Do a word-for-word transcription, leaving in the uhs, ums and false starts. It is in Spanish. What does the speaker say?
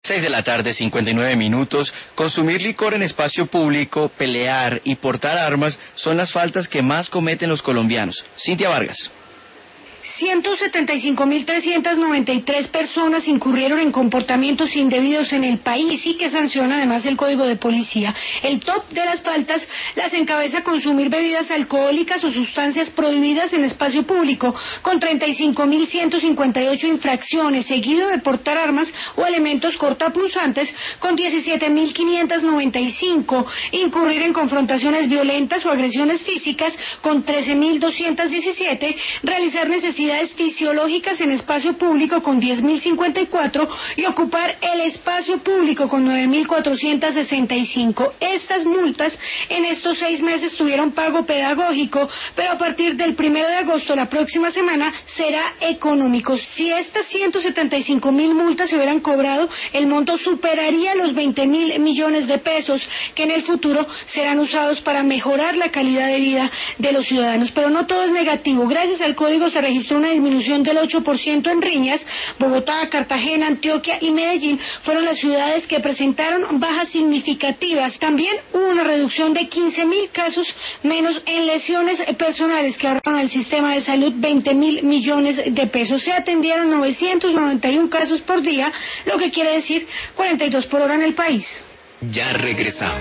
Seis de la tarde, cincuenta y nueve minutos. Consumir licor en espacio público, pelear y portar armas son las faltas que más cometen los colombianos. Cintia Vargas. ciento setenta y cinco mil trescientas noventa y tres personas incurrieron en comportamientos indebidos en el país y que sanciona además el Código de Policía. El top de las faltas las encabeza consumir bebidas alcohólicas o sustancias prohibidas en espacio público, con treinta y cinco mil ciento cincuenta y ocho infracciones, seguido de portar armas o elementos cortapunzantes, con diecisiete mil quinientos noventa y cinco, incurrir en confrontaciones violentas o agresiones físicas, con trece mil doscientos diecisiete, realizar necesidades necesidades fisiológicas en espacio público con diez mil cincuenta y cuatro y ocupar el espacio público con nueve mil cuatrocientos sesenta y cinco. Estas multas en estos seis meses tuvieron pago pedagógico, pero a partir del primero de agosto, la próxima semana, será económico. Si estas ciento setenta y cinco mil multas se hubieran cobrado, el monto superaría los veinte mil millones de pesos que en el futuro serán usados para mejorar la calidad de vida de los ciudadanos. Pero no todo es negativo. Gracias al código se registró una disminución del ocho por ciento en riñas. Bogotá, Cartagena, Antioquia y Medellín fueron las ciudades que presentaron bajas significativas. También hubo una reducción de quince mil casos menos en lesiones personales que ahorraron al sistema de salud veinte mil millones de pesos. Se atendieron novecientos noventa y uno casos por día, lo que quiere decir cuarenta y dos por hora en el país. Ya regresamos.